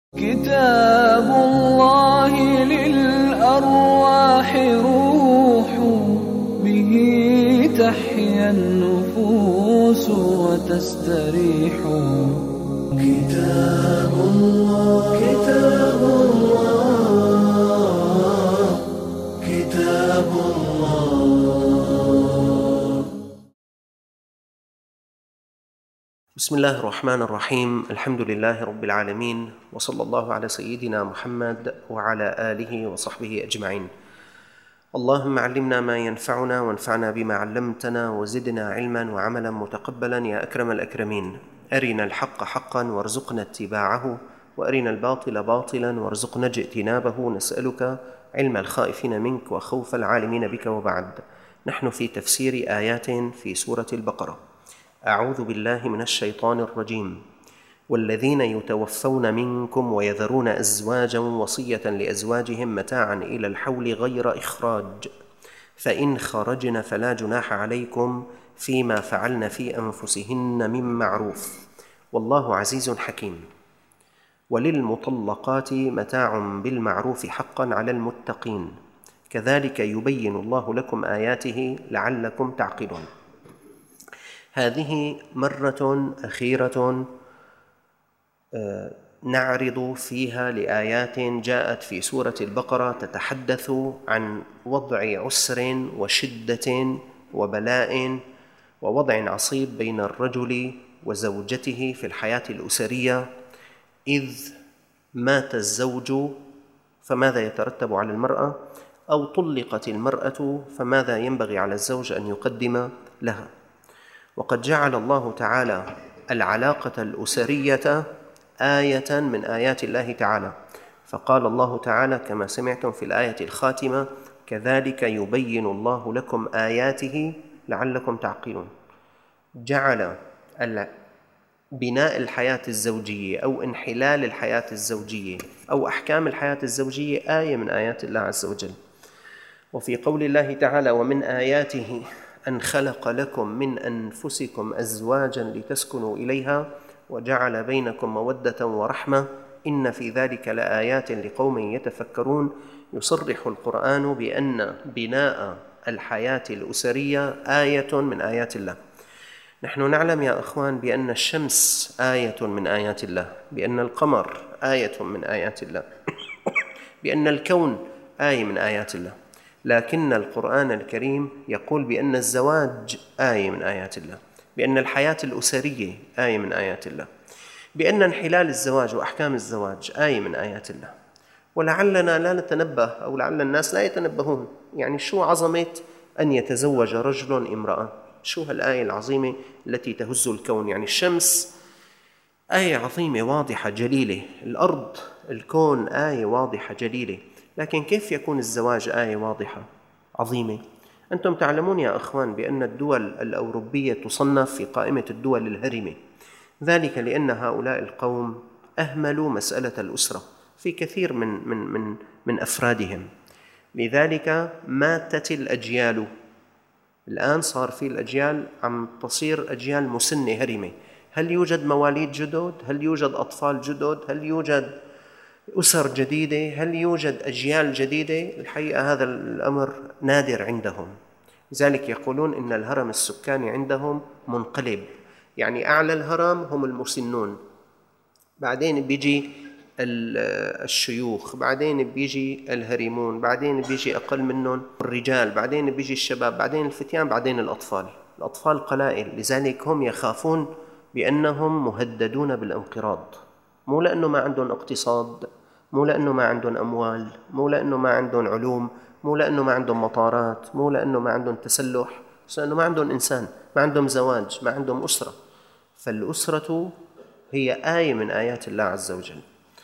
كتاب الله للأرواح روح، به تحيا النفوس وتستريح. كتاب الله كتاب الله كتاب الله. بسم الله الرحمن الرحيم. الحمد لله رب العالمين، وصلى الله على سيدنا محمد وعلى آله وصحبه أجمعين. اللهم علمنا ما ينفعنا وانفعنا بما علمتنا وزدنا علما وعملا متقبلا يا أكرم الأكرمين. أرنا الحق حقا وارزقنا اتباعه، وأرنا الباطل باطلا وارزقنا اجتنابه. نسألك علم الخائفين منك وخوف العالمين بك. وبعد، نحن في تفسير آيات في سورة البقرة. أعوذ بالله من الشيطان الرجيم. والذين يتوفون منكم ويذرون أزواجا وصية لأزواجهم متاعا إلى الحول غير إخراج، فإن خرجن فلا جناح عليكم فيما فعلن في أنفسهن من معروف، والله عزيز حكيم. وللمطلقات متاع بالمعروف حقا على المتقين، كذلك يبين الله لكم آياته لعلكم تعقلون. هذه مرة أخيرة نعرض فيها لآيات جاءت في سورة البقرة تتحدث عن وضع عسر وشدة وبلاء ووضع عصيب بين الرجل وزوجته في الحياة الأسرية. إذ مات الزوج فماذا يترتب على المرأة؟ أو طلقت المرأة فماذا ينبغي على الزوج أن يقدم لها؟ وقد جعل الله تعالى العلاقة الأسرية آية من آيات الله تعالى، فقال الله تعالى كما سمعتم في الآية الخاتمة: كذلك يبين الله لكم آياته لعلكم تعقلون. جعل بناء الحياة الزوجية أو انحلال الحياة الزوجية أو أحكام الحياة الزوجية آية من آيات الله عز وجل. وفي قول الله تعالى: ومن آياته أن خلق لكم من أنفسكم أزواجا لتسكنوا إليها وجعل بينكم مودة ورحمة إن في ذلك لآيات لقوم يتفكرون. يصرح القرآن بأن بناء الحياة الأسرية آية من آيات الله. نحن نعلم يا أخوان بأن الشمس آية من آيات الله، بأن القمر آية من آيات الله، بأن الكون آية من آيات الله، لكن القرآن الكريم يقول بأن الزواج آية من آيات الله، بأن الحياة الأسرية آية من آيات الله، بأن انحلال الزواج وأحكام الزواج آية من آيات الله. ولعلنا لا نتنبه، أو لعل الناس لا يتنبهون، يعني شو عظمة أن يتزوج رجل امرأة؟ شو هالآية العظيمة التي تهز الكون؟ يعني الشمس آية عظيمة واضحة جليلة، الأرض الكون آية واضحة جليلة، لكن كيف يكون الزواج آية واضحة عظيمة؟ أنتم تعلمون يا أخوان بأن الدول الأوروبية تصنف في قائمة الدول الهرمة، ذلك لأن هؤلاء القوم أهملوا مسألة الأسرة في كثير من أفرادهم، لذلك ماتت الأجيال. الآن صار في الأجيال عم تصير أجيال مسنة هرمة. هل يوجد مواليد جدد؟ هل يوجد أطفال جدد؟ هل يوجد أسر جديدة؟ هل يوجد أجيال جديدة؟ الحقيقة هذا الأمر نادر عندهم، لذلك يقولون إن الهرم السكاني عندهم منقلب، يعني أعلى الهرم هم المسنون، بعدين بيجي الشيوخ، بعدين بيجي الهرمون، بعدين بيجي أقل منهم الرجال، بعدين بيجي الشباب، بعدين الفتيان، بعدين الأطفال. الأطفال قلائل، لذلك هم يخافون بأنهم مهددون بالانقراض، مو لأنه ما عندهم اقتصاد، مو لأنه ما عندهم أموال، مو لأنه ما عندهم علوم، مو لأنه ما عندهم مطارات، مو لأنه ما عندهم تسلح، بس لأنه ما عندهم إنسان، ما عندهم زواج، ما عندهم أسرة. فالأسرة هي آية من آيات الله عز وجل.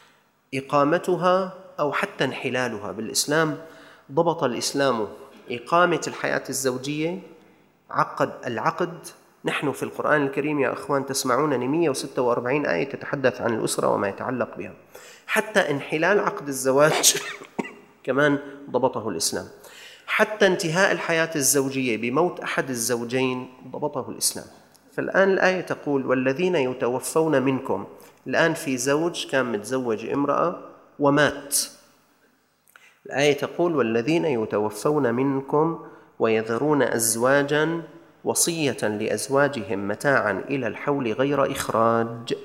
إقامتها أو حتى انحلالها بالإسلام، ضبط الإسلام إقامة الحياة الزوجية، عقد العقد. نحن في القرآن الكريم يا أخوان تسمعونني 146 آية تتحدث عن الأسرة وما يتعلق بها. حتى انحلال عقد الزواج كمان ضبطه الإسلام. حتى انتهاء الحياة الزوجية بموت أحد الزوجين ضبطه الإسلام. فالآن الآية تقول: والذين يتوفون منكم، الآن في زوج كان متزوج امرأة ومات. الآية تقول: والذين يتوفون منكم ويذرون أزواجا وصية لأزواجهم متاعا إلى الحول غير إخراج،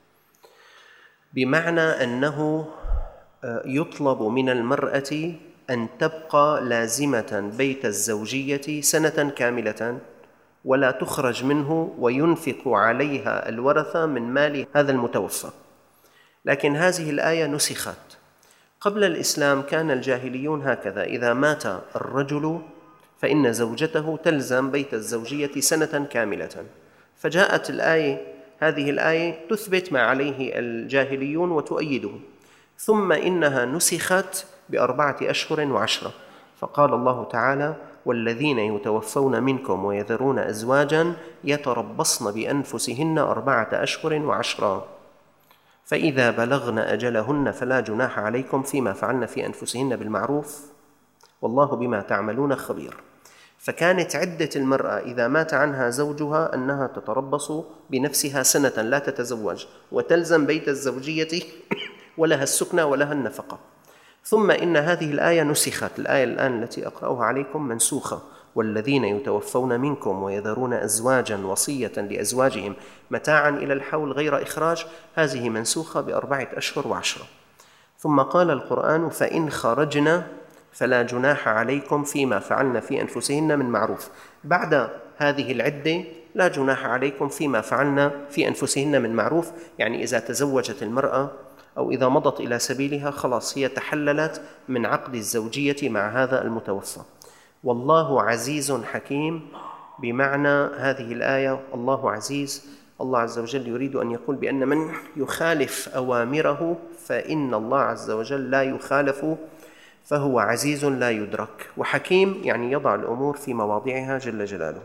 بمعنى أنه يطلب من المرأة أن تبقى لازمة بيت الزوجية سنة كاملة ولا تخرج منه، وينفق عليها الورثة من مال هذا المتوفى. لكن هذه الآية نسخت. قبل الإسلام كان الجاهليون هكذا: إذا مات الرجل فإن زوجته تلزم بيت الزوجية سنة كاملة. فجاءت هذه الآية تثبت ما عليه الجاهليون وتؤيده. ثم إنها نسخت ب4 أشهر و10، فقال الله تعالى: والذين يتوفون منكم ويذرون أزواجا يتربصن بأنفسهن 4 أشهر و10، فإذا بلغن أجلهن فلا جناح عليكم فيما فعلن في أنفسهن بالمعروف والله بما تعملون خبير. فكانت عدة المرأة إذا مات عنها زوجها أنها تتربص بنفسها سنة لا تتزوج، وتلزم بيت الزوجية ولها السكنى ولها النفقة. ثم إن هذه الآية نسخت. الآية الآن التي أقرأها عليكم منسوخة: والذين يتوفون منكم ويذرون أزواجا وصية لأزواجهم متاعا إلى الحول غير إخراج، هذه منسوخة ب4 أشهر و10. ثم قال القرآن: فإن خرجنا فلا جناح عليكم فيما فعلن في أنفسهن من معروف. بعد هذه العدة لا جناح عليكم فيما فعلن في أنفسهن من معروف، يعني إذا تزوجت المرأة أو إذا مضت إلى سبيلها خلاص هي تحللت من عقد الزوجية مع هذا المتوفى. والله عزيز حكيم، بمعنى هذه الآية الله عزيز، الله عز وجل يريد أن يقول بأن من يخالف أوامره فإن الله عز وجل لا يخالف، فهو عزيز لا يدرك، وحكيم يعني يضع الأمور في مواضعها جل جلاله.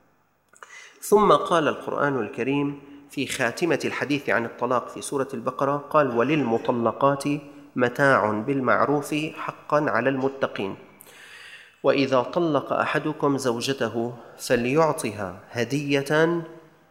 ثم قال القرآن الكريم في خاتمة الحديث عن الطلاق في سورة البقرة، قال: وللمطلقات متاع بالمعروف حقا على المتقين، وإذا طلق أحدكم زوجته فليعطها هدية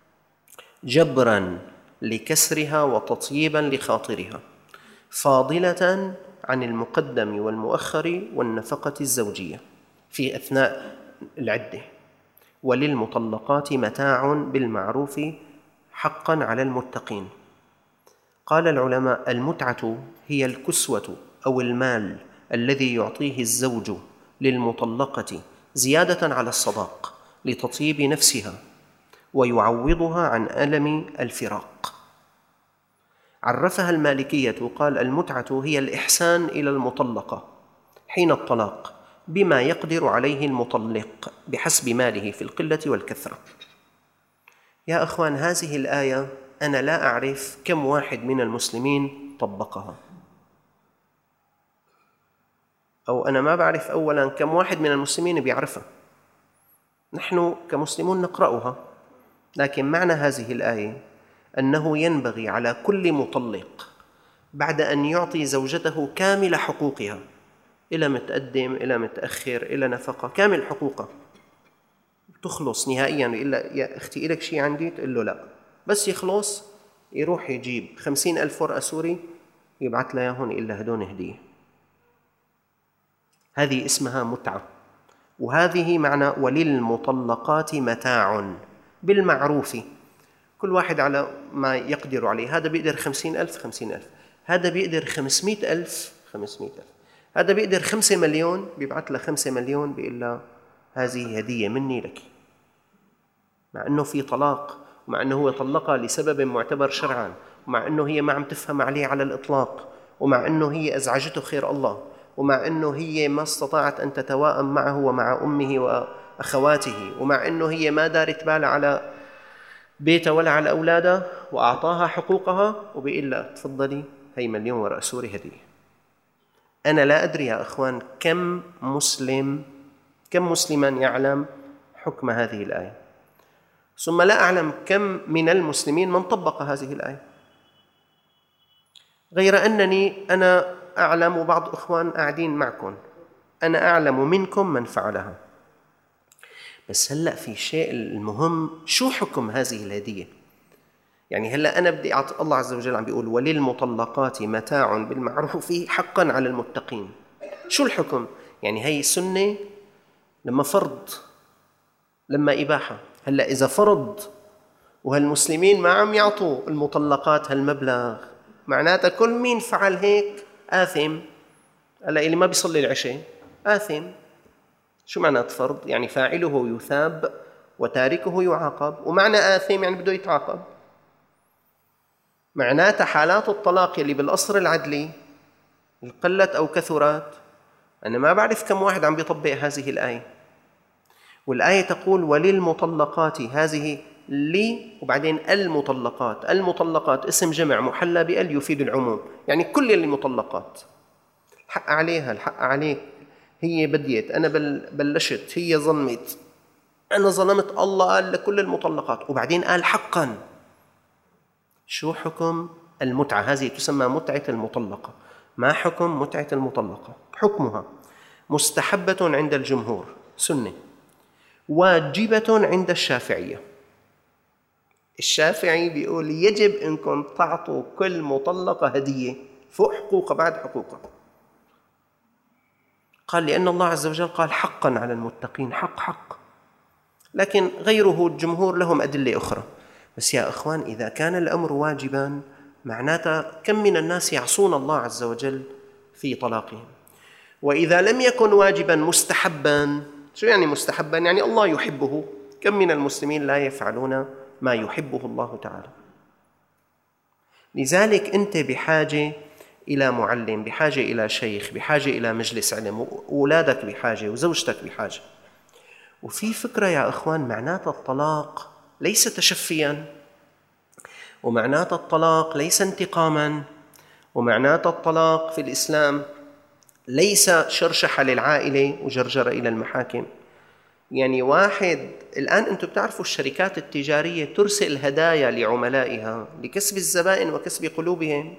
جبرا لكسرها وتطييبا لخاطرها، فاضلة عن المقدم والمؤخر والنفقة الزوجية في أثناء العدة. وللمطلقات متاع بالمعروف حقا على المتقين. قال العلماء: المتعة هي الكسوة أو المال الذي يعطيه الزوج للمطلقة زيادة على الصداق لتطيب نفسها ويعوضها عن ألم الفراق. عرفها المالكية، قال: المتعة هي الإحسان إلى المطلقة حين الطلاق بما يقدر عليه المطلق بحسب ماله في القلة والكثرة. يا أخوان، هذه الآية أنا لا أعرف كم واحد من المسلمين طبقها، أو أنا ما بعرف أولاً كم واحد من المسلمين بيعرفها. نحن كمسلمون نقرأها، لكن معنى هذه الآية أنه ينبغي على كل مطلق بعد أن يعطي زوجته كامل حقوقها، إلى متقدم إلى متأخر إلى نفقة، كامل حقوقها تخلص نهائياً. إلا يا أختي إلك شيء عندي؟ تقول له لا، بس يخلص يروح يجيب 50,000 ورقة سوري يبعث لها هون إلا هدون هدية. هذه اسمها متعة، وهذه معنى وللمطلقات متاع بالمعروف، كل واحد على ما يقدر عليه. هذا بيقدر 50,000 50,000، هذا بيقدر 500,000 500,000، هذا بيقدر 5 مليون بيبعث له 5 مليون بيقول له هذه هدية مني لك، مع أنه في طلاق، ومع أنه هو طلقها لسبب معتبر شرعاً، ومع أنه هي ما عم تفهم عليه على الإطلاق، ومع أنه هي أزعجته خير الله، ومع أنه هي ما استطاعت أن تتواءم معه ومع أمه وأخواته، ومع أنه هي ما دارت بال على بيته ولا على أولاده، وأعطاها حقوقها وبيقول لها تفضلي هي 1,000,000 ورقة سوري هدية. أنا لا أدري يا أخوان كم مسلما يعلم حكم هذه الآية، ثم لا أعلم كم من المسلمين من طبق هذه الآية، غير أنني أنا أعلم وبعض أخوان قاعدين معكم، أنا أعلم منكم من فعلها. بس هلأ في شيء المهم، شو حكم هذه الهدية؟ يعني هلا أنا بدي الله عز وجل عم بيقول وللمطلقات متاع بالمعروف حقا على المتقين. شو الحكم؟ يعني هي سنة لما فرض لما إباحة. هلا إذا فرض وهالمسلمين ما عم يعطوا المطلقات هالمبلغ، معناتها كل مين فعل هيك آثم. هلا اللي ما بيصلي العشاء آثم. شو معنى فرض؟ يعني فاعله يثاب وتاركه يعاقب، ومعنى آثم يعني بده يتعاقب. معناتها حالات الطلاق اللي بالقصر العدلي قلت أو كثرت، أنا ما بعرف كم واحد عم بيطبق هذه الآية. والآية تقول وللمطلقات، هذه لي وبعدين المطلقات. المطلقات اسم جمع محلى بأل يفيد العموم، يعني كل المطلقات الحق عليها، الحق عليك. هي بديت، أنا بلشت، هي ظلمت، أنا ظلمت، الله قال لكل المطلقات وبعدين قال حقا. شو حكم المتعة؟ هذه تسمى متعة المطلقة. ما حكم متعة المطلقة؟ حكمها مستحبة عند الجمهور سنة، واجبة عند الشافعية. الشافعي بيقول يجب أنكم تعطوا كل مطلقة هدية فوق حقوقها بعد حقوقها. قال لأن الله عز وجل قال حقا على المتقين، حق. لكن غيره الجمهور لهم أدلة أخرى. بس يا أخوان، إذا كان الأمر واجبا معناته كم من الناس يعصون الله عز وجل في طلاقهم. وإذا لم يكن واجبا مستحبا. شو يعني مستحبا؟ يعني الله يحبه. كم من المسلمين لا يفعلون ما يحبه الله تعالى. لذلك أنت بحاجة إلى معلم، بحاجة إلى شيخ، بحاجة إلى مجلس علم، وأولادك بحاجة، وزوجتك بحاجة. وفي فكرة يا أخوان، معنات الطلاق ليس تشفيا، ومعنات الطلاق ليس انتقاما، ومعنات الطلاق في الإسلام ليس شرشحة للعائلة وجرجرة إلى المحاكم. يعني واحد الآن أنتم بتعرفوا الشركات التجارية ترسل هدايا لعملائها لكسب الزبائن وكسب قلوبهم.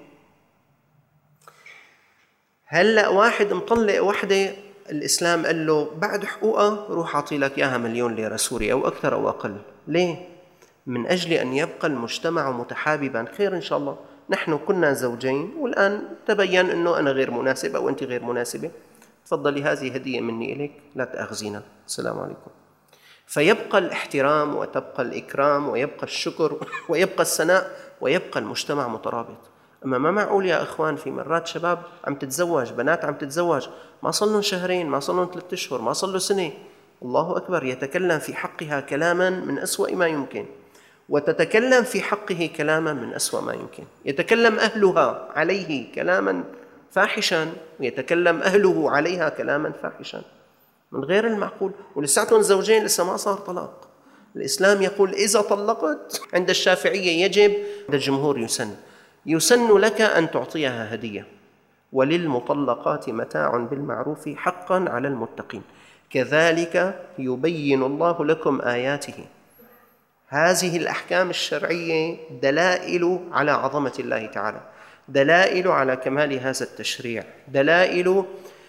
هلأ واحد مطلق وحدة، الإسلام قال له بعد حقوقها روح أعطي لك إياها 1,000,000 ليرة سوري أو أكثر أو أقل. ليه؟ من أجل أن يبقى المجتمع متحاببا. خير إن شاء الله، نحن كنا زوجين والآن تبين أنه أنا غير مناسب أو أنت غير مناسبة، تفضلي هذه هدية مني إليك، لا تأخذينا، السلام عليكم. فيبقى الاحترام وتبقى الإكرام ويبقى الشكر ويبقى الثناء ويبقى المجتمع مترابط. أما ما معقول يا أخوان، في مرات شباب عم تتزوج، بنات عم تتزوج، ما صلوا شهرين، ما صلوا 3 أشهر، ما صلوا سنة، الله أكبر، يتكلم في حقها كلاما من أسوأ ما يمكن، وتتكلم في حقه كلاما من أسوأ ما يمكن. يتكلم أهلها عليه كلاما فاحشا، ويتكلم أهله عليها كلاما فاحشا من غير المعقول، ولساتهم زوجين لسه ما صار طلاق. الإسلام يقول إذا طلقت، عند الشافعية يجب، عند الجمهور يسن لك أن تعطيها هدية. وللمطلقات متاع بالمعروف حقا على المتقين كذلك يبين الله لكم آياته. هذه الأحكام الشرعية دلائل على عظمة الله تعالى، دلائل على كمال هذا التشريع، دلائل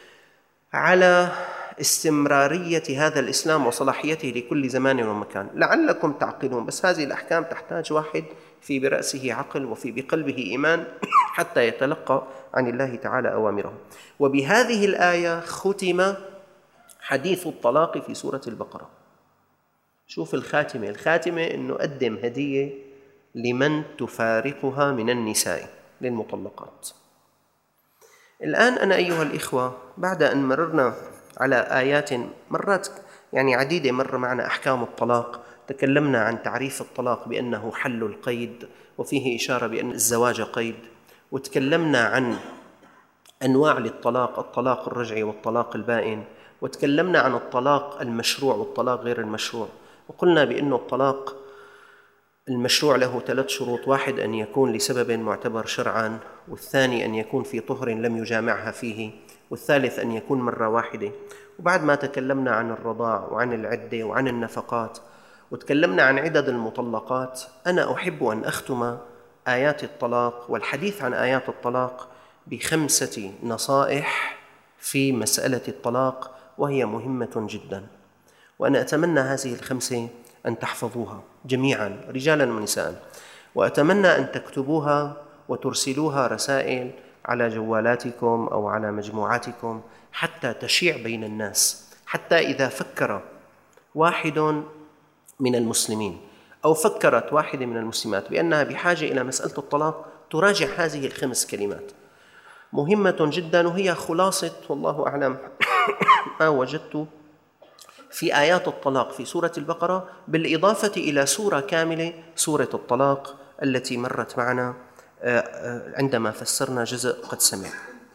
على استمرارية هذا الإسلام وصلاحيته لكل زمان ومكان، لعلكم تعقلون. بس هذه الأحكام تحتاج واحد في برأسه عقل وفي بقلبه إيمان حتى يتلقى عن الله تعالى أوامره. وبهذه الآية ختم حديث الطلاق في سورة البقرة. شوف الخاتمة إنه قدم هدية لمن تفارقها من النساء، للمطلقات. الآن أنا أيها الإخوة، بعد أن مررنا على آيات مرات يعني عديدة، مر معنا أحكام الطلاق، تكلمنا عن تعريف الطلاق بأنه حل القيد وفيه إشارة بأن الزواج قيد، وتكلمنا عن أنواع للطلاق، الطلاق الرجعي والطلاق البائن، وتكلمنا عن الطلاق المشروع والطلاق غير المشروع، وقلنا بأن الطلاق المشروع له 3 شروط: واحد أن يكون لسبب معتبر شرعاً، والثاني أن يكون في طهر لم يجامعها فيه، والثالث أن يكون مرة واحدة. وبعد ما تكلمنا عن الرضاع وعن العدة وعن النفقات وتكلمنا عن عدد المطلقات، أنا أحب أن أختم آيات الطلاق والحديث عن آيات الطلاق ب5 نصائح في مسألة الطلاق، وهي مهمة جداً، وأنا أتمنى هذه ال5 أن تحفظوها جميعاً رجالاً ونساء. وأتمنى أن تكتبوها وترسلوها رسائل على جوالاتكم أو على مجموعاتكم حتى تشيع بين الناس، حتى إذا فكر واحد من المسلمين أو فكرت واحدة من المسلمات بأنها بحاجة إلى مسألة الطلاق تراجع هذه ال5 كلمات مهمة جدا، وهي خلاصة والله أعلم ما وجدت في آيات الطلاق في سورة البقرة، بالإضافة إلى سورة كاملة سورة الطلاق التي مرت معنا عندما فسرنا جزء قد سمع.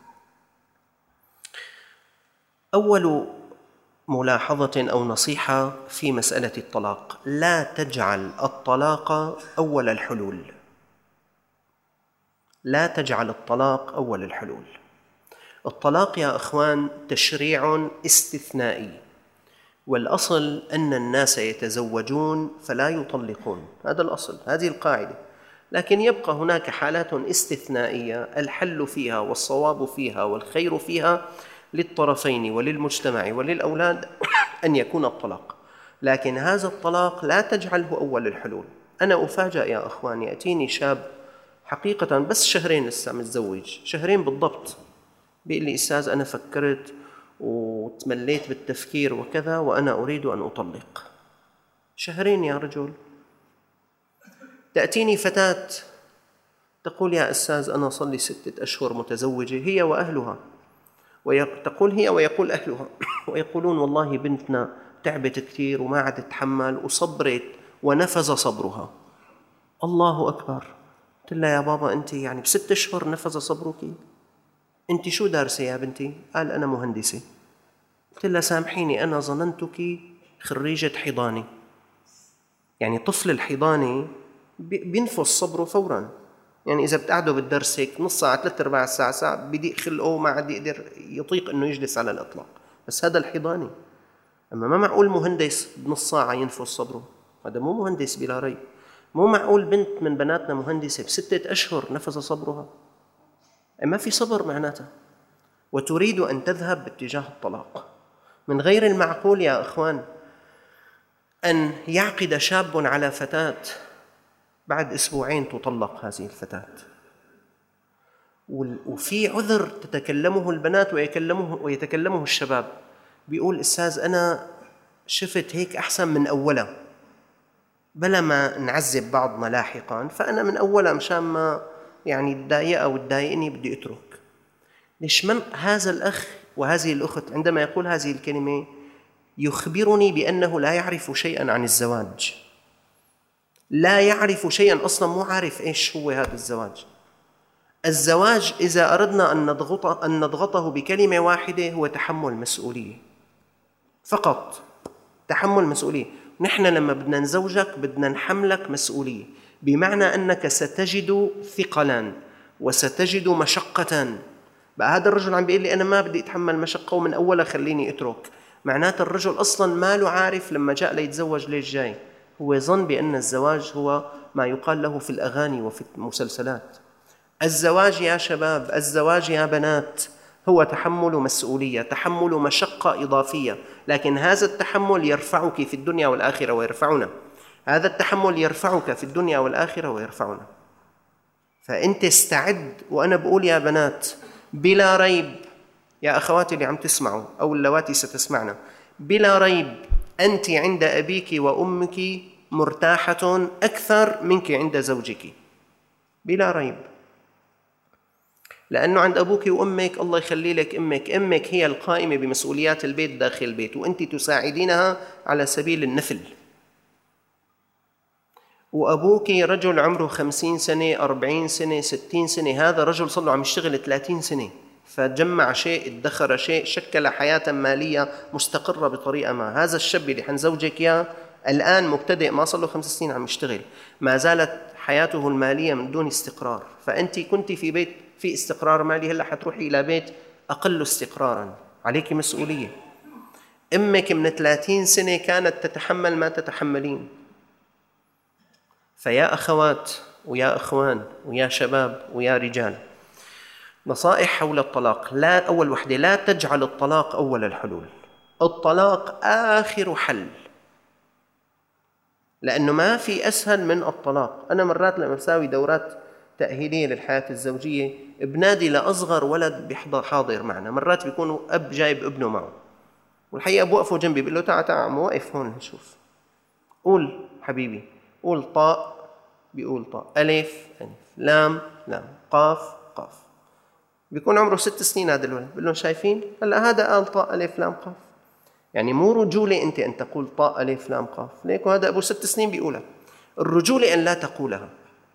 أول ملاحظة أو نصيحة في مسألة الطلاق: لا تجعل الطلاق أول الحلول. لا تجعل الطلاق أول الحلول. الطلاق يا أخوان تشريع استثنائي، والأصل أن الناس يتزوجون فلا يطلقون، هذا الأصل، هذه القاعدة. لكن يبقى هناك حالات استثنائية الحل فيها والصواب فيها والخير فيها للطرفين وللمجتمع وللأولاد أن يكون الطلاق، لكن هذا الطلاق لا تجعله أول الحلول. أنا أفاجأ يا أخوان، يأتيني شاب حقيقة بس 2 شهر لسه متزوج، 2 شهر بالضبط، بيقول لي أستاذ أنا فكرت وتمليت بالتفكير وكذا وأنا أريد أن أطلق. 2 شهر يا رجل. تأتيني فتاة تقول يا أستاذ أنا صار لي 6 أشهر متزوجة، هي وأهلها، وتقول هي ويقول أهلها ويقولون والله بنتنا تعبت كثير وما عاد تتحمل وصبرت ونفذ صبرها. الله أكبر. قلت لها يا بابا أنت يعني ب6 أشهر نفذ صبرك؟ أنت شو دارسة يا بنتي؟ قال أنا مهندسة. قلت لها سامحيني أنا ظننتك خريجة حضانة. يعني طفل الحضانة بينفذ صبره فوراً، يعني إذا بتقعدوا بالدرس هيك نص ساعة 3/4 ساعة بيضيق خلقه ما عاد يقدر يطيق إنه يجلس على الإطلاق، بس هذا الحضاني. أما ما معقول مهندس بنص ساعة ينفذ صبره، هذا مو مهندس بلا ريب. مو معقول بنت من بناتنا مهندسة ب6 أشهر نفذ صبرها، ما في صبر معناتها، وتريد أن تذهب باتجاه الطلاق. من غير المعقول يا أخوان أن يعقد شاب على فتاة بعد 2 أسبوع تطلق هذه الفتاة، وفي عذر تتكلمه البنات ويتكلمه الشباب، بيقول أستاذ أنا شفت هيك أحسن من أولا، بلا ما نعذب بعضنا لاحقا، فأنا من أولا مشان ما يعني تضايق أو تضايقني بدي أترك. ليش من هذا الأخ وهذه الأخت عندما يقول هذه الكلمة يخبرني بأنه لا يعرف شيئا عن الزواج، لا يعرف شيئا أصلا، مو عارف إيش هو هذا الزواج. الزواج إذا أردنا أن نضغطه بكلمة واحدة هو تحمل مسؤولية، فقط تحمل مسؤولية. نحن لما بدنا نزوجك بدنا نحملك مسؤولية، بمعنى أنك ستجد ثقلا وستجد مشقة. بقى هذا الرجل عم بيقول لي أنا ما بدي أتحمل مشقة ومن أولها خليني أترك، معناته الرجل أصلا ما له عارف لما جاء ليتزوج ليش جاي، هو ظن بأن الزواج هو ما يقال له في الأغاني وفي المسلسلات. الزواج يا شباب، الزواج يا بنات هو تحمل مسؤولية، تحمل مشقة إضافية، لكن هذا التحمل يرفعك في الدنيا والآخرة ويرفعنا، هذا التحمل يرفعك في الدنيا والآخرة ويرفعنا. فأنت استعد. وأنا بقول يا بنات بلا ريب، يا أخواتي اللي عم تسمعوا أو اللواتي ستسمعنا، بلا ريب أنت عند أبيك وأمك مرتاحة أكثر منك عند زوجك، بلا ريب. لأنه عند أبوك وأمك الله يخلي لك أمك هي القائمة بمسؤوليات البيت داخل البيت، وأنت تساعدينها على سبيل النفل. وأبوك رجل عمره 50 سنة 40 سنة 60 سنة، هذا رجل صار له عم يشتغل 30 سنة، فجمع شيء، ادخر شيء، شكل حياة مالية مستقرة بطريقة ما. هذا الشاب اللي حنزوجك إياه الآن مبتدئ، ما صار له 5 سنين عم يشتغل، ما زالت حياته المالية من دون استقرار. فأنت كنت في بيت في استقرار مالي، هلأ حتروحي إلى بيت أقل استقراراً، عليك مسؤولية. أمك من 30 سنة كانت تتحمل ما تتحملين. فيا أخوات ويا أخوان ويا شباب ويا رجال، نصائح حول الطلاق. لا، أول وحدة، لا تجعل الطلاق أول الحلول. الطلاق آخر حل، لأنه ما في أسهل من الطلاق. أنا مرات لما بساوي دورات تأهيلية للحياة الزوجية بنادي لأصغر ولد بيحضر حاضر معنا، مرات بيكونوا أب جايب ابنه معه، والحقيقة بوقفوا جنبي بيقول له تعال تعال عم واقف هون نشوف، قول حبيبي، قول طاء، بيقول طاء، ألف ألف، لام لام، قاف قاف. بيكون عمره 6 سنين هذا الولد، بيقول لهم شايفين هلا هذا قال طاء ألف لام قاف. يعني مو رجولة أنت أن تقول طاء ألف لام قاف، ليك هذا أبو 6 سنين بيقولها. الرجولة أن لا تقولها.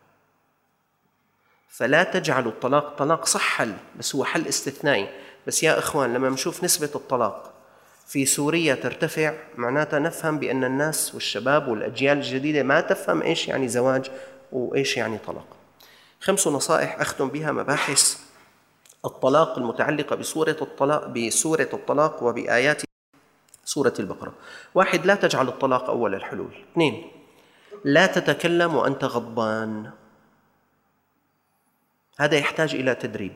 فلا تجعلوا الطلاق، طلاق صح حل، بس هو حل استثنائي. بس يا إخوان لما نشوف نسبة الطلاق في سوريا ترتفع، معناتها نفهم بأن الناس والشباب والأجيال الجديدة ما تفهم إيش يعني زواج وإيش يعني طلاق. 5 نصائح أختم بها مباحث الطلاق المتعلقة بسورة الطلاق وبآيات سورة البقرة. 1، لا تجعل الطلاق أول الحلول. 2، لا تتكلم وأنت غضبان. هذا يحتاج إلى تدريب.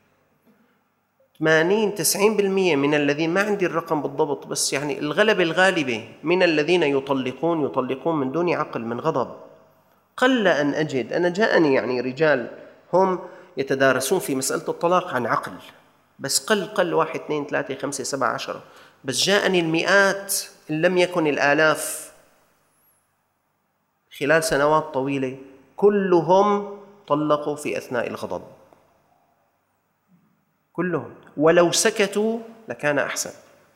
80-90% من الذين، ما عندي الرقم بالضبط، بس يعني الغالبة من الذين يطلقون من دون عقل، من غضب. قل أن أجد، أنا جاءني يعني رجال هم يتدارسون في مسألة الطلاق عن عقل، بس قل 1 2 3 5 7 10، بس جاءني المئات إن لم يكن الآلاف خلال سنوات طويلة، كلهم طلقوا في أثناء الغضب، كلهم، ولو سكتوا لكان أحسن.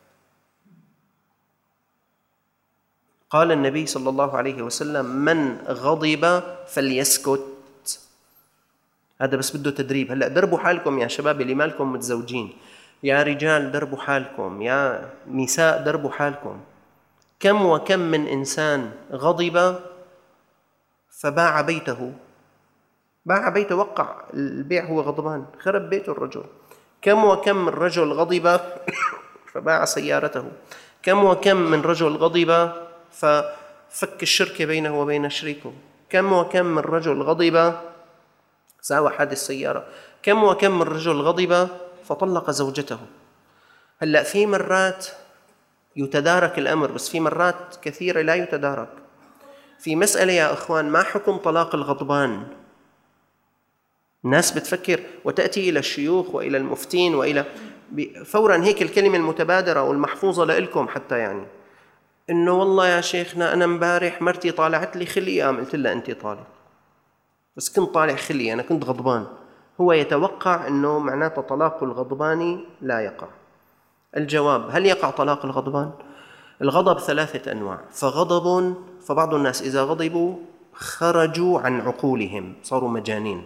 قال النبي صلى الله عليه وسلم: من غضب فليسكت. هذا بس بده تدريب. هلأ دربوا حالكم يا شباب اللي مالكم متزوجين، يا رجال دربوا حالكم، يا نساء دربوا حالكم. كم وكم من إنسان غضب فباع بيته، وقع البيع هو غضبان، خرب بيته الرجل. كم وكم من رجل غضب فباع سيارته. كم وكم من رجل غضب ففك الشركة بينه وبين شريكه. كم وكم من رجل غضب ساوى حادث سيارة. كم وكم من رجل غضب فطلق زوجته. هلأ في مرات يتدارك الأمر، بس في مرات كثيرة لا يتدارك. في مسألة يا أخوان، ما حكم طلاق الغضبان؟ الناس بتفكر وتأتي إلى الشيوخ وإلى المفتين وإلى فوراً هيك الكلمة المتبادرة والمحفوظة لإلكم حتى، يعني إنه والله يا شيخنا أنا مبارح مرتي طالعت لي خلية، قلت لها أنت طالق، بس كنت طالع خلية، أنا كنت غضبان. هو يتوقع أنه معناته طلاق الغضبان لا يقع. الجواب: هل يقع طلاق الغضبان؟ الغضب 3 أنواع. فبعض الناس إذا غضبوا خرجوا عن عقولهم، صاروا مجانين.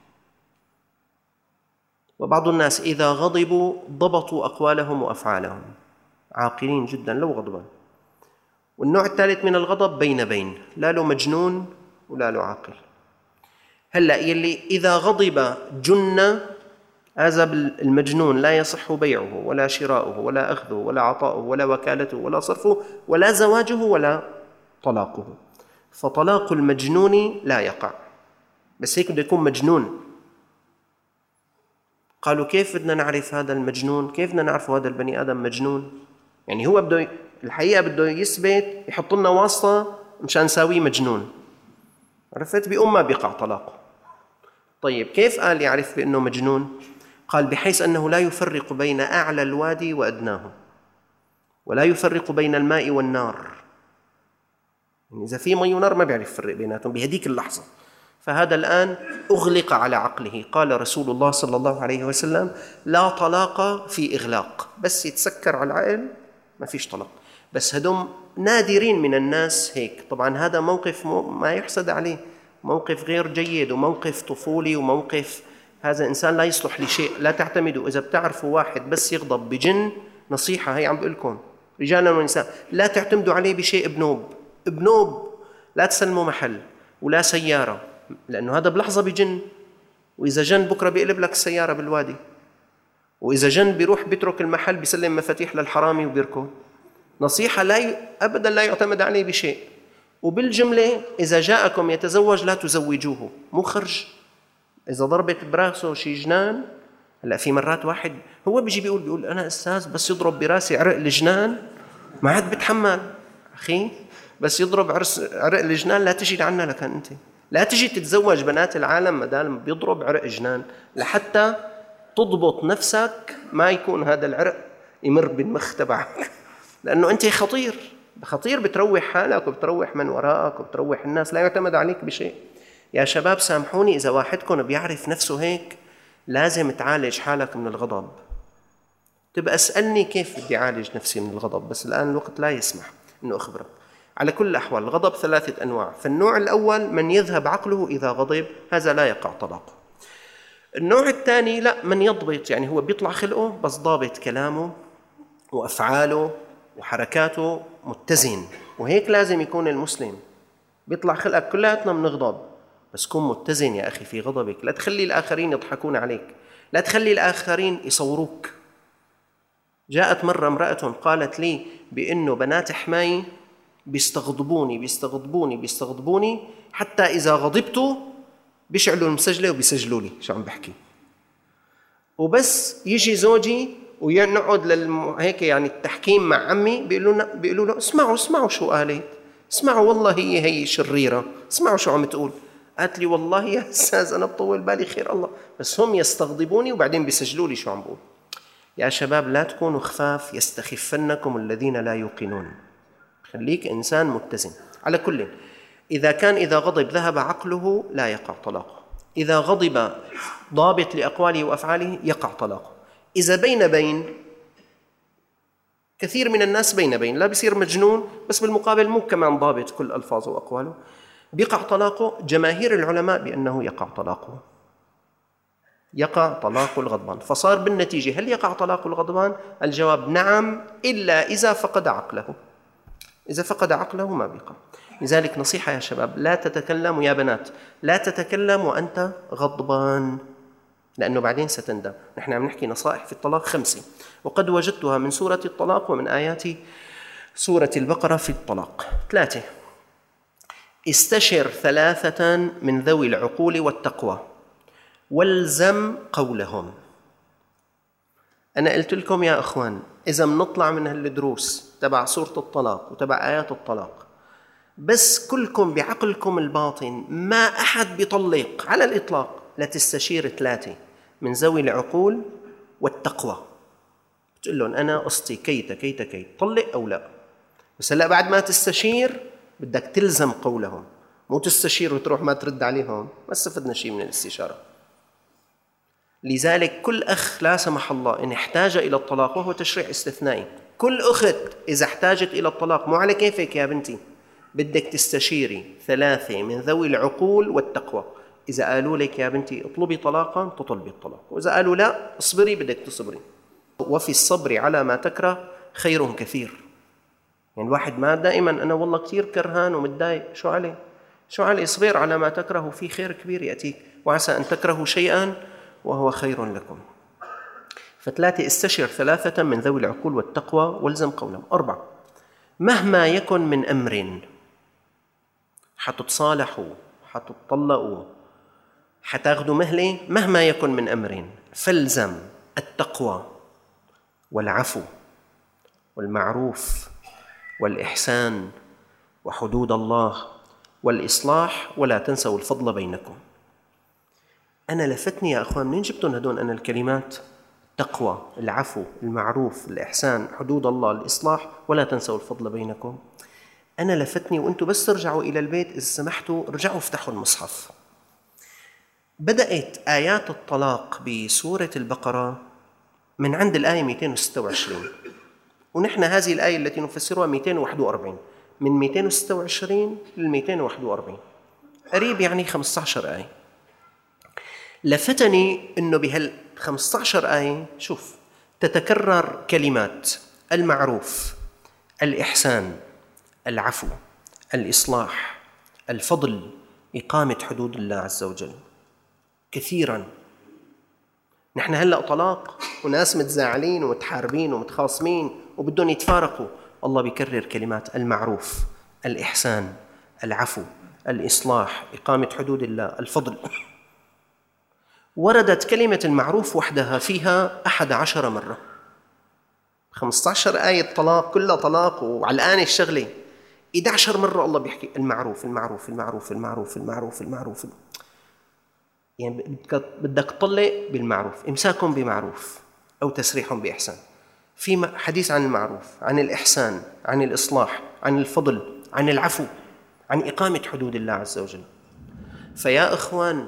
وبعض الناس إذا غضبوا ضبطوا أقوالهم وأفعالهم، عاقلين جدا لو غضبان. والنوع الثالث من الغضب بين، لا له مجنون ولا له عاقل. هلأ يلي إذا غضب جن، هذا المجنون لا يصح بيعه ولا شراؤه ولا أخذه ولا عطاؤه ولا وكالته ولا صرفه ولا زواجه ولا طلاقه. فطلاق المجنون لا يقع، بس هيك بده يكون مجنون. قالوا كيف بدنا نعرف هذا المجنون؟ كيف بدنا نعرف هذا البني آدم مجنون؟ يعني هو الحقيقة بده يثبت، يحط لنا واسطة مشان نساويه مجنون. عرفت؟ ما بيقع طلاقه. طيب كيف قال يعرف بأنه مجنون؟ قال بحيث أنه لا يفرق بين أعلى الوادي وأدناه، ولا يفرق بين الماء والنار. يعني إذا في مي ونار ما بيعرف يفرق بيناتهم بهديك اللحظة. فهذا الآن أغلق على عقله. قال رسول الله صلى الله عليه وسلم: لا طلاق في إغلاق. بس يتسكر على العقل ما فيش طلاق. بس هدول نادرين من الناس هيك. طبعا هذا موقف ما يحسد عليه، موقف غير جيد وموقف طفولي وموقف هذا إنسان لا يصلح لشيء. لا تعتمدوا. إذا بتعرفوا واحد بس يغضب بجن، نصيحة هي عم بقول لكم رجالا ونساء، لا تعتمدوا عليه بشيء بنوب. لا تسلموا محل ولا سيارة، لأنه هذا بلحظة بجن. وإذا جن بكرة بيقلب لك السيارة بالوادي، وإذا جن بيروح بيترك المحل بيسلم مفاتيح للحرامي وبيركض. نصيحة أبدا لا يعتمد عليه بشيء. وبالجملة إذا جاءكم يتزوج لا تزوجوه، مو خرج. إذا ضربت براسه شي جنان، هلا في مرات واحد هو بيجي بيقول أنا أستاذ بس يضرب براسي عرق الجنان ما عاد بتحمل. أخي بس يضرب عرق الجنان لا تجي لعنا لكن أنت لا تجي تتزوج بنات العالم مدام بيضرب عرق جنان، لحتى تضبط نفسك ما يكون هذا العرق يمر بالمخ تبعك، لأنه أنت خطير بتروح حالك وبتروح من وراءك وبتروح الناس، لا يعتمد عليك بشيء. يا شباب سامحوني إذا واحدكم بيعرف نفسه هيك، لازم تعالج حالك من الغضب. تبقى اسألني كيف بدي أعالج نفسي من الغضب، بس الآن الوقت لا يسمح إنه أخبرك. على كل الأحوال الغضب 3 أنواع. فالنوع الأول من يذهب عقله إذا غضب، هذا لا يقع طلاقه. النوع الثاني لا، من يضبط، يعني هو بيطلع خلقه بس ضابط كلامه وأفعاله وحركاته متزن، وهيك لازم يكون المسلم. بيطلع خلقك كلاتنا بنغضب، بس كن متزن يا أخي في غضبك، لا تخلي الآخرين يضحكون عليك، لا تخلي الآخرين يصوروك. جاءت مرة امرأة قالت لي بأنه بنات حماي بيستغضبوني حتى إذا غضبت بيشعلوا المسجلة وبيسجلوا لي شو عم بحكي، وبس يجي زوجي ونقعد هيك يعني التحكيم مع عمي بيقولوا له اسمعوا شو قالت، اسمعوا والله هي شريرة، اسمعوا شو عم تقول. قالت لي والله يا أستاذ أنا بطول بالي خير الله، بس هم يستغضبوني وبعدين بيسجلوا لي شو عم بقول. يا شباب لا تكونوا خفاف، يستخفنكم الذين لا يوقنون. خليك إنسان متزن. على كل، إذا غضب ذهب عقله لا يقع طلاقه. إذا غضب ضابط لأقواله وأفعاله يقع طلاقه. إذا بين كثير من الناس بين لا بيصير مجنون، بس بالمقابل مو كمان ضابط كل ألفاظه وأقواله، بيقع طلاقه. جماهير العلماء بأنه يقع طلاقه، يقع طلاق الغضبان. فصار بالنتيجة هل يقع طلاق الغضبان؟ الجواب نعم، إلا إذا فقد عقله. إذا فقد عقله ما بيقع. لذلك نصيحة يا شباب، لا تتكلم، يا بنات لا تتكلم وأنت غضبان، لأنه بعدين ستندم. نحن عم نحكي نصائح في الطلاق 5، وقد وجدتها من سورة الطلاق ومن آيات سورة البقرة في الطلاق. 3، استشر 3 من ذوي العقول والتقوى والزم قولهم. أنا قلت لكم يا أخوان، إذا منطلع من هالدروس تبع سورة الطلاق وتبع آيات الطلاق بس كلكم بعقلكم الباطن ما أحد بيطلق على الإطلاق، لا تستشير 3 من ذوي العقول والتقوى، بتقول لهم أنا قصتي كيت طلق أو لا. بس هلأ بعد ما تستشير بدك تلزم قولهم، مو تستشير وتروح ما ترد عليهم، ما استفدنا شيء من الاستشارة. لذلك كل أخ لا سمح الله إن احتاج إلى الطلاق، وهو تشريع استثنائي، كل أخت إذا احتاجت إلى الطلاق، مو على كيفك يا بنتي، بدك تستشيري 3 من ذوي العقول والتقوى. إذا قالوا لك يا بنتي اطلبي طلاقا تطلبي الطلاق، وإذا قالوا لا اصبري بدك تصبري. وفي الصبر على ما تكره خير كثير. يعني الواحد ما دائما أنا والله كثير كرهان ومتضايق، شو علي اصبر على ما تكره، في خير كبير يأتيك، وعسى أن تكرهوا شيئا وهو خير لكم. 3 استشر 3 من ذوي العقول والتقوى والزم قولهم. 4 مهما يكن من أمر، حتتصالحوا حتطلقوا حتاخذوا مهلة، مهما يكن من أمر فالزم التقوى والعفو والمعروف والإحسان وحدود الله والإصلاح، ولا تنسوا الفضل بينكم. أنا لفتني يا أخوان، منين جبتون هدول أنا الكلمات؟ التقوى، العفو، المعروف، الإحسان، حدود الله، الإصلاح، ولا تنسوا الفضل بينكم. أنا لفتني، وأنتم بس ترجعوا إلى البيت إذا سمحتوا رجعوا افتحوا المصحف. بدأت آيات الطلاق بسورة البقرة من عند الآية 226، ونحن هذه الآية التي نفسرها 241، من 226 لل 241 قريب، يعني 15 آية. لفتني أنه بهال 15 آية شوف تتكرر كلمات المعروف، الإحسان، العفو، الإصلاح، الفضل، إقامة حدود الله عز وجل كثيراً. نحن هلأ طلاق وناس متزاعلين ومتحاربين ومتخاصمين وبدهم يتفارقوا، الله بيكرر كلمات المعروف، الإحسان، العفو، الإصلاح، إقامة حدود الله، الفضل. وردت كلمة المعروف وحدها فيها 11 مرة. 15 آية طلاق كلها طلاق، وعلى الآن الشغلة 11 مرة الله بيحكي المعروف المعروف المعروف المعروف المعروف المعروف. يعني بدك تطلق بالمعروف، إمساك بمعروف أو تسريح بإحسان. في حديث عن المعروف، عن الإحسان، عن الإصلاح، عن الفضل، عن العفو، عن إقامة حدود الله عز وجل. فيا إخوان،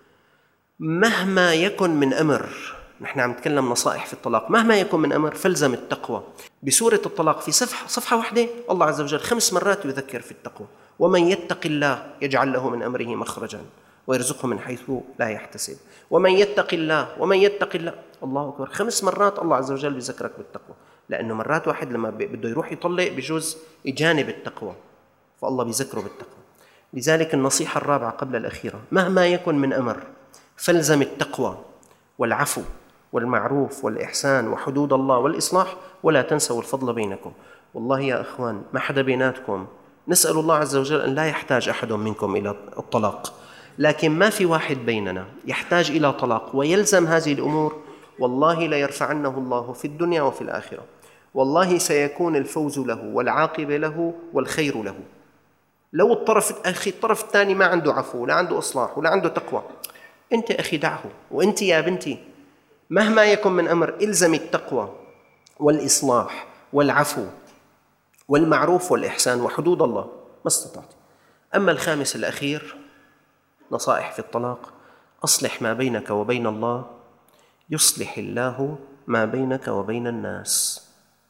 مهما يكن من أمر، نحن عم نتكلم نصائح في الطلاق، مهما يكن من أمر فلزم التقوى. بسورة الطلاق في صفحة واحدة الله عز وجل 5 مرات يذكر في التقوى: ومن يتق الله يجعل له من أمره مخرجا ويرزقه من حيث لا يحتسب. ومن يتق الله، ومن يتق الله، الله أكبر، 5 مرات الله عز وجل بيذكرك بالتقوى. لأنه مرات واحد لما بده يروح يطلق بجوز يجانب التقوى، فالله بيذكره بالتقوى. لذلك النصيحة الرابعة قبل الأخيرة: مهما يكن من أمر فلزم التقوى والعفو والمعروف والإحسان وحدود الله والإصلاح، ولا تنسوا الفضل بينكم. والله يا أخوان، ما حدا بيناتكم، نسأل الله عز وجل أن لا يحتاج أحد منكم إلى الطلاق، لكن ما في واحد بيننا يحتاج إلى طلاق ويلزم هذه الأمور، والله لا يرفعنه الله في الدنيا وفي الآخرة. والله سيكون الفوز له والعاقبة له والخير له. لو الطرف الثاني ما عنده عفو ولا عنده إصلاح ولا عنده تقوى، أنت أخي دعه. وأنت يا بنتي مهما يكن من أمر إلزم التقوى والإصلاح والعفو والمعروف والإحسان وحدود الله ما استطعت. أما الخامس الأخير، نصائح في الطلاق: أصلح ما بينك وبين الله يصلح الله ما بينك وبين الناس.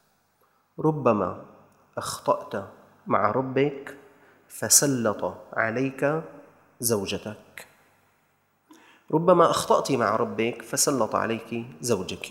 ربما أخطأت مع ربك فسلط عليك زوجتك، ربما أخطأت مع ربك فسلط عليك زوجك،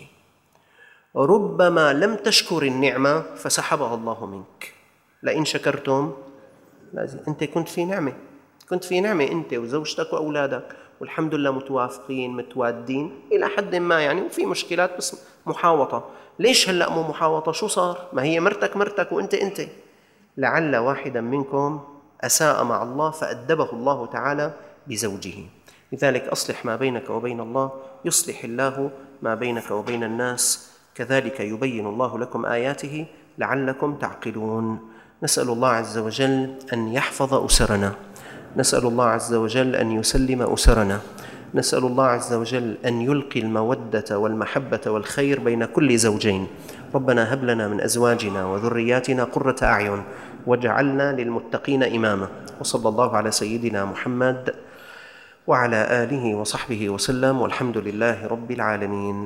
ربما لم تشكر النعمة فسحبها الله منك. لئن شكرتم لازم. أنت كنت في نعمة أنت وزوجتك وأولادك، والحمد لله متوافقين متوادين إلى حد ما يعني، وفي مشكلات بس محاوطة. ليش هلأ مو محاوطة؟ شو صار؟ ما هي مرتك وأنت. لعل واحدا منكم أساء مع الله فأدبه الله تعالى بزوجه. لذلك أصلح ما بينك وبين الله يصلح الله ما بينك وبين الناس. كذلك يبين الله لكم آياته لعلكم تعقلون. نسأل الله عز وجل أن يحفظ أسرنا، نسأل الله عز وجل أن يسلم أسرنا، نسأل الله عز وجل أن يلقي المودة والمحبة والخير بين كل زوجين. ربنا هب لنا من أزواجنا وذرياتنا قرة أعين واجعلنا للمتقين إماما. وصلى الله على سيدنا محمد وعلى آله وصحبه وسلم، والحمد لله رب العالمين.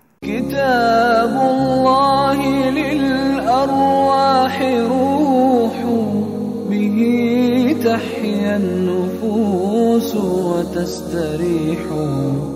كتاب الله للأرواح روح، به تحيا النفوس وتستريح.